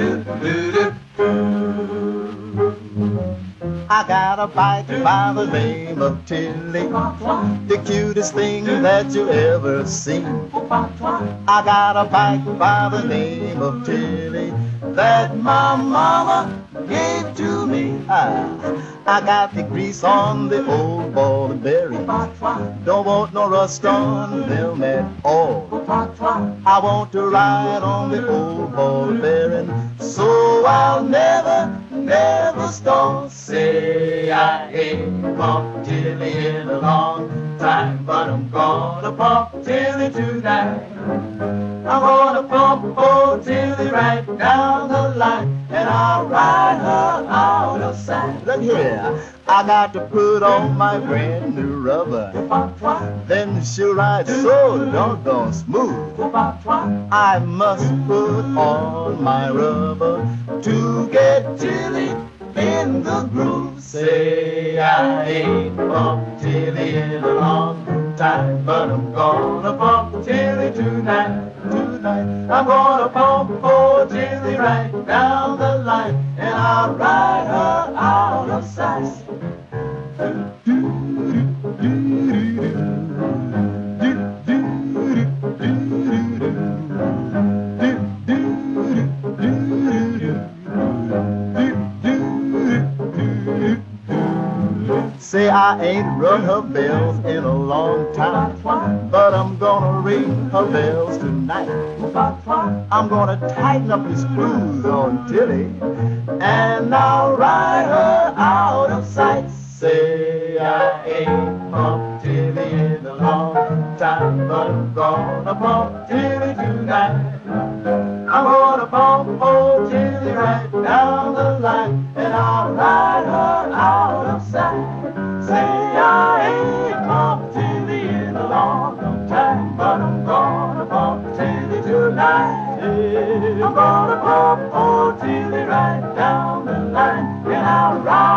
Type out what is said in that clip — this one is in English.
I got a bike by the name of Tilly, the cutest thing that you ever seen. I got a bike by the name of Tilly that my mama gave to me. I got the grease on the old ball bearing. Don't want no rust on them at all. I want to ride on the old ball bearing, so I'll never stall. Say I ain't pumped Tilly in a long time, but I'm gonna pump Tilly tonight. I'm gonna pump old Tilly right down the line, and I'll ride her out of sight. Look here, I got to put on my brand new rubber, then she'll ride so doggone smooth. I must put on my rubber to get Tilly in the groove. Say I ain't pumped Tilly in a long time, but I'm gonna pump Tilly tonight. I'm gonna pump old Tilly right down the line, and I'll ride her out of sight. Say I ain't rung her bells in a long time, but I'm gonna ring her bells tonight. I'm gonna tighten up the screws on Tilly, and I'll ride her out of sight. Say I ain't pumped Tilly in a long time, but I'm gonna pump Tilly tonight. I'm gonna pump old Tilly right down the line, and I'll ride her out of sight. Say I ain't pumped Tilly in a long time, but I'm gonna pump Tilly tonight. I'm gonna pump old Tilly right down the line, and I'll ride